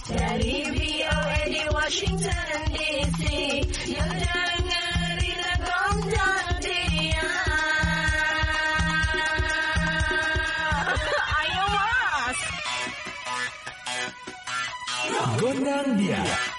Dari VOA di Washington DC, yang dengerin Gondang Dia. Ayo Mas. Gondang Dia.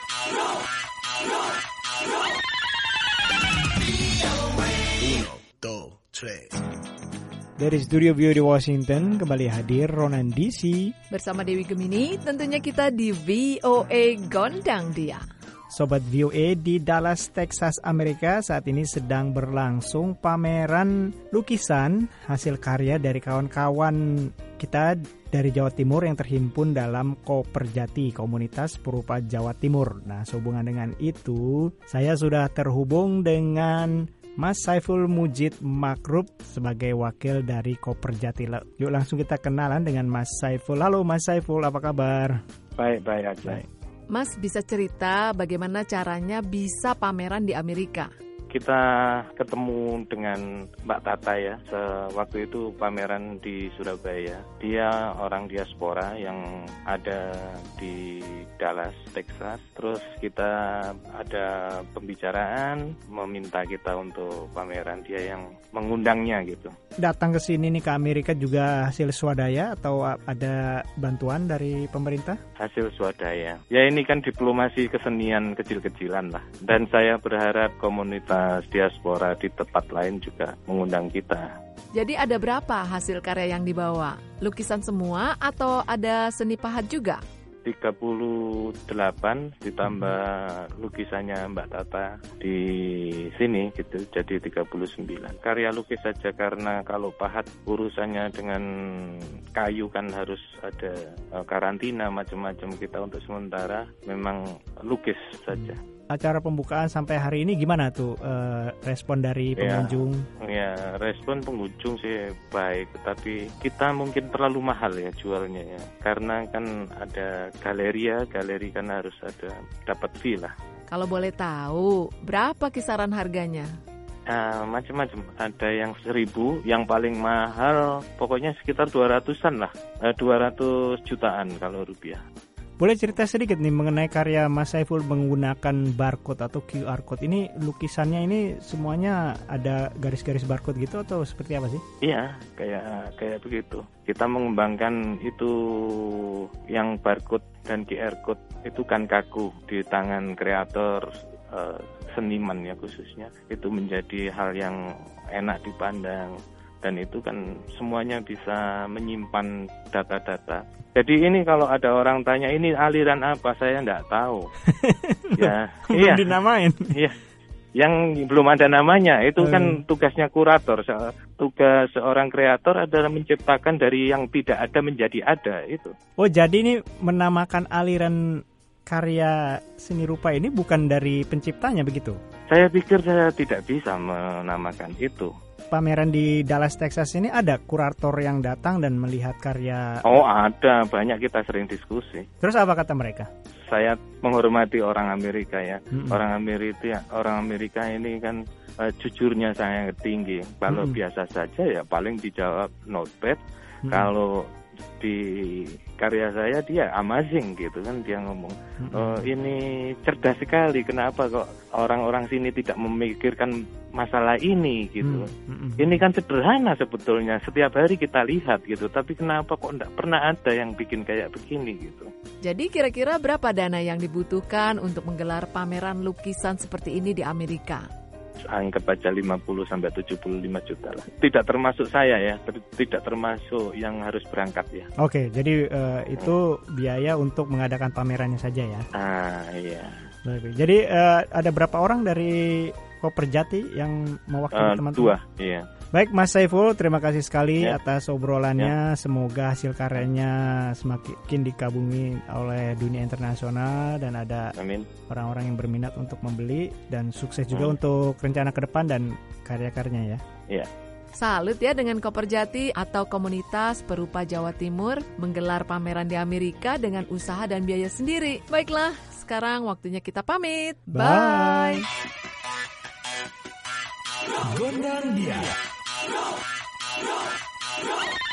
Dari studio VOA di Washington, kembali hadir Ronan DC. Bersama Dewi Gemini, tentunya kita di VOA Gondang Dia. Sobat VOA di Dallas, Texas, Amerika, saat ini sedang berlangsung pameran lukisan hasil karya dari kawan-kawan kita dari Jawa Timur yang terhimpun dalam Koperjati, Komunitas Perupa Jawa Timur. Nah, sehubungan dengan itu, saya sudah terhubung dengan Mas Saiful Mujid Makrub sebagai wakil dari Koperjati. Yuk langsung kita kenalan dengan Mas Saiful. Halo Mas Saiful, apa kabar? Baik aja. Mas bisa cerita bagaimana caranya bisa pameran di Amerika? Kita ketemu dengan Mbak Tata ya, sewaktu itu pameran di Surabaya. Dia orang diaspora yang ada di Dallas, Texas. Terus kita ada pembicaraan, meminta kita untuk pameran, dia yang mengundangnya gitu. Datang ke sini nih ke Amerika juga hasil swadaya atau ada bantuan dari pemerintah? Hasil swadaya. Ya ini kan diplomasi kesenian kecil-kecilan lah. Dan saya berharap komunitas diaspora di tempat lain juga mengundang kita. Jadi ada berapa hasil karya yang dibawa? Lukisan semua atau ada seni pahat juga? 38 ditambah lukisannya Mbak Tata di sini gitu, jadi 39. Karya lukis saja, karena kalau pahat urusannya dengan kayu kan harus ada karantina macam-macam. Kita untuk sementara memang lukis saja. Acara pembukaan sampai hari ini gimana tuh respon dari pengunjung? Ya, respon pengunjung sih baik, tapi kita mungkin terlalu mahal ya jualnya ya. Karena kan ada galeri kan harus ada dapat fee lah. Kalau boleh tahu, berapa kisaran harganya? Macam-macam, ada yang 1.000, yang paling mahal pokoknya sekitar 200-an lah, 200 jutaan kalau rupiah. Boleh cerita sedikit nih mengenai karya Mas Saiful menggunakan barcode atau QR code ini, lukisannya ini semuanya ada garis-garis barcode gitu atau seperti apa sih? Iya, kayak begitu. Kita mengembangkan itu yang barcode dan QR code itu kan kaku di tangan kreator seniman ya khususnya. Itu menjadi hal yang enak dipandang. Dan itu kan semuanya bisa menyimpan data-data. Jadi ini kalau ada orang tanya ini aliran apa, saya enggak tahu. Ya, belum dinamain. Iya. Yang belum ada namanya itu kan tugasnya kurator. Tugas seorang kreator adalah menciptakan dari yang tidak ada menjadi ada itu. Oh, jadi ini menamakan aliran karya seni rupa ini bukan dari penciptanya begitu? Saya pikir saya tidak bisa menamakan itu. Pameran di Dallas, Texas ini ada kurator yang datang dan melihat karya? Oh ada, banyak, kita sering diskusi. Terus apa kata mereka? Saya menghormati orang Amerika ya. Orang Amerika ini kan jujurnya sangat tinggi. Kalau biasa saja ya paling dijawab not bad. Kalau di karya saya dia amazing gitu kan, dia ngomong ini cerdas sekali, kenapa kok orang-orang sini tidak memikirkan masalah ini gitu. Ini kan sederhana sebetulnya, setiap hari kita lihat gitu, tapi kenapa kok enggak pernah ada yang bikin kayak begini gitu. Jadi kira-kira berapa dana yang dibutuhkan untuk menggelar pameran lukisan seperti ini di Amerika? Anggap aja 50-75 juta lah. Tidak termasuk saya ya, tidak termasuk yang harus berangkat ya. Oke, jadi itu biaya untuk mengadakan pamerannya saja ya? Iya. Jadi ada berapa orang dari Koperjati yang mewakili teman-teman? 2, iya. Baik Mas Saiful, terima kasih sekali atas obrolannya. Semoga hasil karyanya semakin dikagumi oleh dunia internasional dan ada orang-orang yang berminat untuk membeli, dan sukses juga untuk rencana ke depan dan karya-karyanya ya. Iya. Salut ya dengan Koperjati atau Komunitas Perupa Jawa Timur menggelar pameran di Amerika dengan usaha dan biaya sendiri. Baiklah, sekarang waktunya kita pamit. Bye. Gondang Dia.